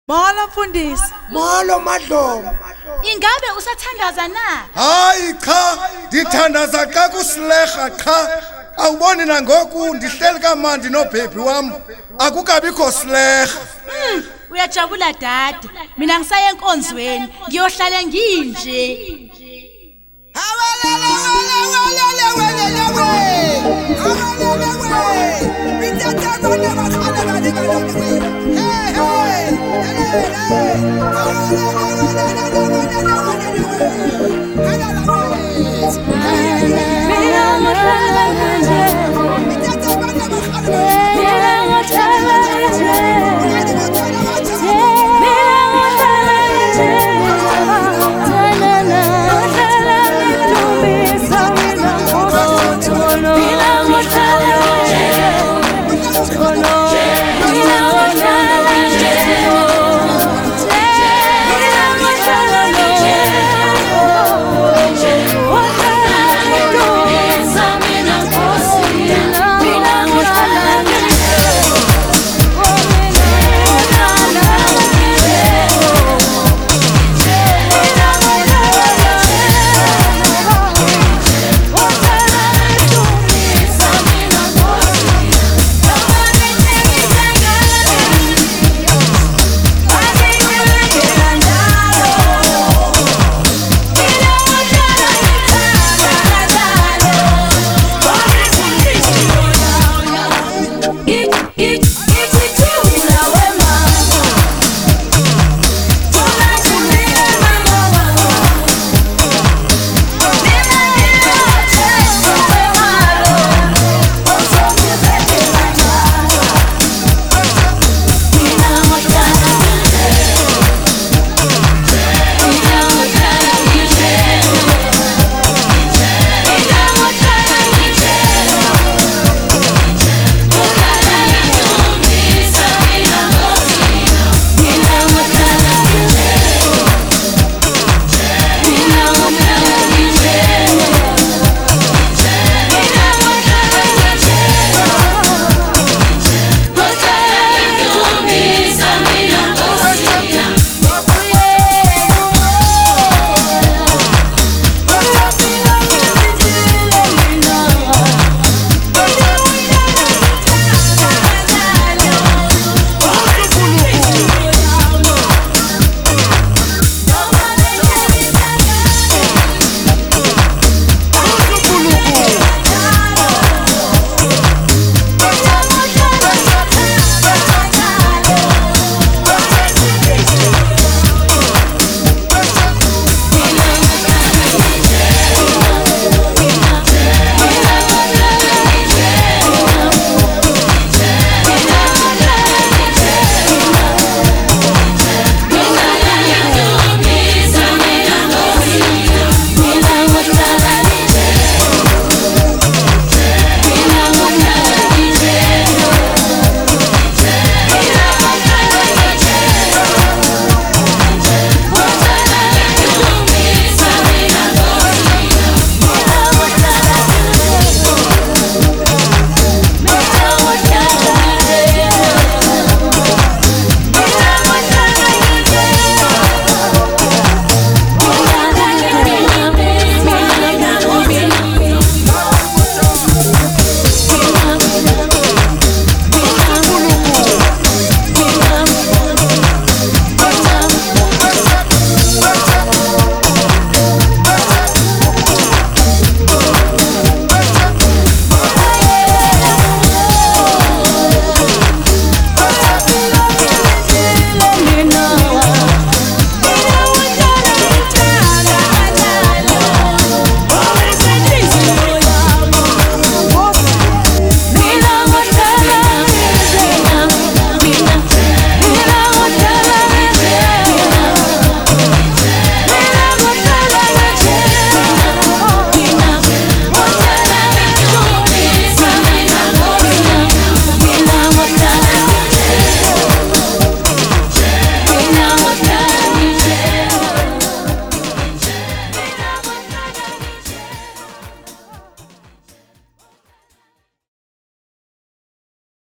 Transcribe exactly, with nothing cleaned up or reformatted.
Molo mfundisi. Molo Madlomo. Ingabe usathandaza na? Hayi cha, ngithandaza xa kusileha cha. Awuboni na ngoku ndihleli kamandi nobhebi wami. Akukabikho sileha. Hmm, uyajabula dad. Mina ngisaye enkonzweni, ngiyohlala nginje. Awalele wele wele wele wele. Awalele wele. Bitata kona bakhala bali bali we. Hey hey. Hey hey. Awalele wele wele wele wele. Hala la.